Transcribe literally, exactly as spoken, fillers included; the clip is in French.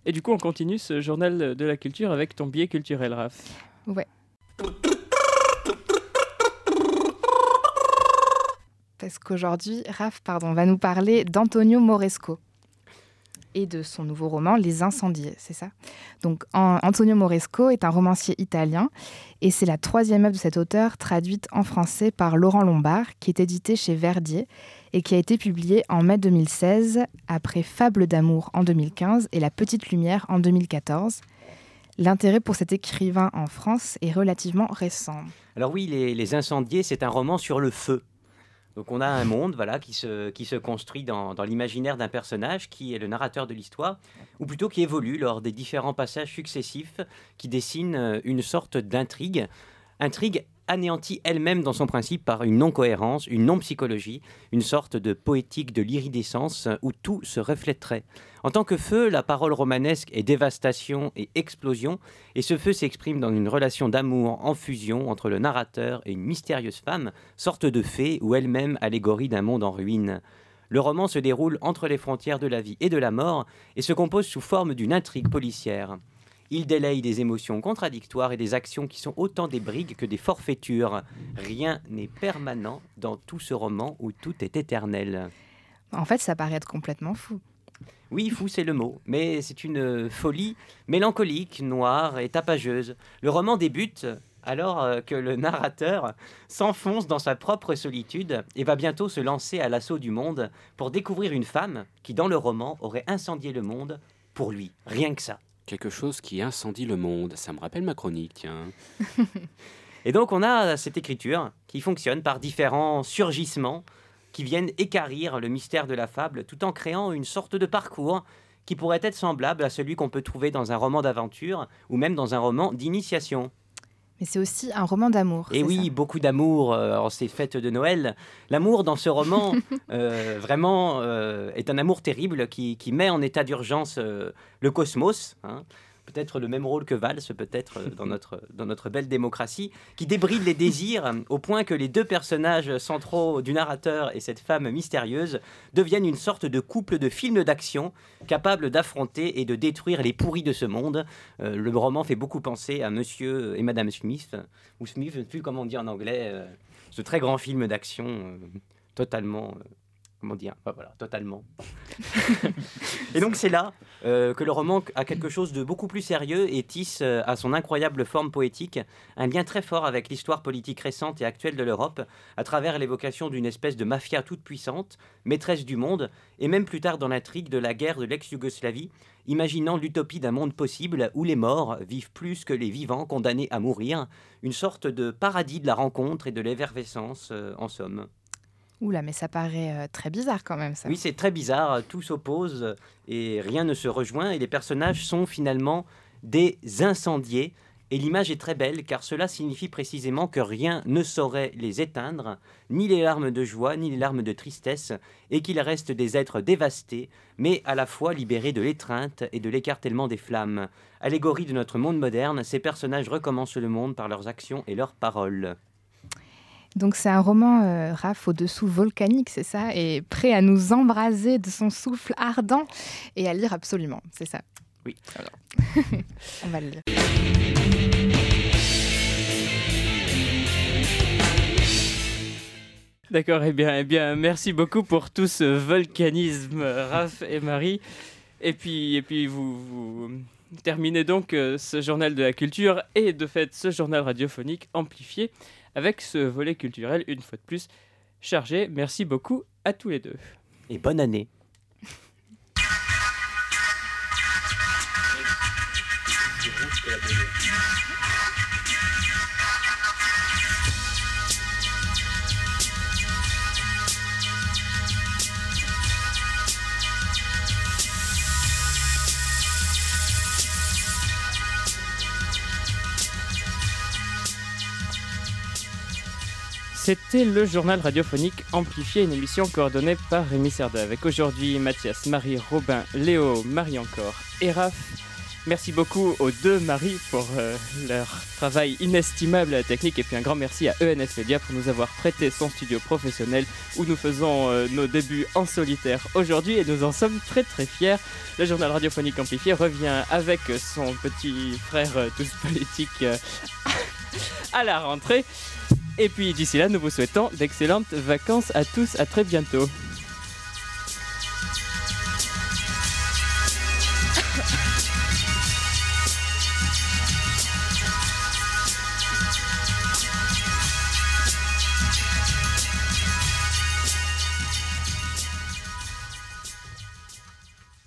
Et du coup, on continue ce journal de la culture avec ton biais culturel, Raph. Ouais. Parce qu'aujourd'hui, Raph pardon, va nous parler d'Antonio Moresco et de son nouveau roman Les Incendiés, c'est ça ? Donc en, Antonio Moresco est un romancier italien et c'est la troisième œuvre de cet auteur traduite en français par Laurent Lombard, qui est édité chez Verdier et qui a été publiée en mai deux mille seize, après Fables d'amour en deux mille quinze et La Petite Lumière en deux mille quatorze. L'intérêt pour cet écrivain en France est relativement récent. Alors oui, Les, Les Incendiés, c'est un roman sur le feu. Donc on a un monde voilà, qui, se, qui se construit dans, dans l'imaginaire d'un personnage qui est le narrateur de l'histoire, ou plutôt qui évolue lors des différents passages successifs qui dessinent une sorte d'intrigue. Intrigue anéantie elle-même dans son principe par une non-cohérence, une non-psychologie, une sorte de poétique de l'iridescence où tout se reflèterait. En tant que feu, la parole romanesque est dévastation et explosion, et ce feu s'exprime dans une relation d'amour en fusion entre le narrateur et une mystérieuse femme, sorte de fée ou elle-même allégorie d'un monde en ruine. Le roman se déroule entre les frontières de la vie et de la mort et se compose sous forme d'une intrigue policière. Il délaye des émotions contradictoires et des actions qui sont autant des brigues que des forfaitures. Rien n'est permanent dans tout ce roman où tout est éternel. En fait, ça paraît être complètement fou. Oui, fou, c'est le mot, mais c'est une folie mélancolique, noire et tapageuse. Le roman débute alors que le narrateur s'enfonce dans sa propre solitude et va bientôt se lancer à l'assaut du monde pour découvrir une femme qui, dans le roman, aurait incendié le monde pour lui. Rien que ça. Quelque chose qui incendie le monde. Ça me rappelle ma chronique, tiens. Et donc, on a cette écriture qui fonctionne par différents surgissements qui viennent équarrir le mystère de la fable tout en créant une sorte de parcours qui pourrait être semblable à celui qu'on peut trouver dans un roman d'aventure ou même dans un roman d'initiation. Mais c'est aussi un roman d'amour. Et oui, ça beaucoup d'amour euh, en ces fêtes de Noël. L'amour dans ce roman, euh, vraiment, euh, est un amour terrible qui, qui met en état d'urgence euh, le cosmos, hein. Peut-être le même rôle que Valls, peut-être euh, dans, notre, dans notre belle démocratie, qui débride les désirs au point que les deux personnages centraux du narrateur et cette femme mystérieuse deviennent une sorte de couple de films d'action capable d'affronter et de détruire les pourris de ce monde. Euh, le roman fait beaucoup penser à Monsieur et Madame Smith, ou Smith, je ne sais plus comment on dit en anglais, euh, ce très grand film d'action euh, totalement... Euh, Comment dire enfin, voilà, totalement. Et donc c'est là euh, que le roman a quelque chose de beaucoup plus sérieux et tisse euh, à son incroyable forme poétique un lien très fort avec l'histoire politique récente et actuelle de l'Europe à travers l'évocation d'une espèce de mafia toute puissante, maîtresse du monde, et même plus tard dans l'intrigue de la guerre de l'ex-Yougoslavie, imaginant l'utopie d'un monde possible où les morts vivent plus que les vivants condamnés à mourir, une sorte de paradis de la rencontre et de l'effervescence euh, en somme. Oula, mais ça paraît euh, très bizarre quand même, ça. Oui, c'est très bizarre, tout s'oppose et rien ne se rejoint et les personnages sont finalement des incendiés. Et l'image est très belle car cela signifie précisément que rien ne saurait les éteindre, ni les larmes de joie, ni les larmes de tristesse, et qu'ils restent des êtres dévastés, mais à la fois libérés de l'étreinte et de l'écartèlement des flammes. Allégorie de notre monde moderne, ces personnages recommencent le monde par leurs actions et leurs paroles. Donc c'est un roman, euh, Raph, au-dessous volcanique, c'est ça, et prêt à nous embraser de son souffle ardent et à lire absolument, c'est ça. Oui. Alors. On va le lire. D'accord, eh bien, eh bien, merci beaucoup pour tout ce volcanisme, Raph et Marie. Et puis, et puis vous, vous terminez donc euh, ce journal de la culture et de fait ce journal radiophonique amplifié avec ce volet culturel, une fois de plus, chargé. Merci beaucoup à tous les deux. Et bonne année. C'était le journal radiophonique amplifié, une émission coordonnée par Rémi Cerda, avec aujourd'hui Mathias, Marie, Robin, Léo, Marie encore et Raph. Merci beaucoup aux deux Marie pour euh, leur travail inestimable à la technique et puis un grand merci à E N S Media pour nous avoir prêté son studio professionnel où nous faisons euh, nos débuts en solitaire aujourd'hui et nous en sommes très très fiers. Le journal radiophonique amplifié revient avec son petit frère euh, tous politique euh, à la rentrée. Et puis d'ici là, nous vous souhaitons d'excellentes vacances à tous, à très bientôt.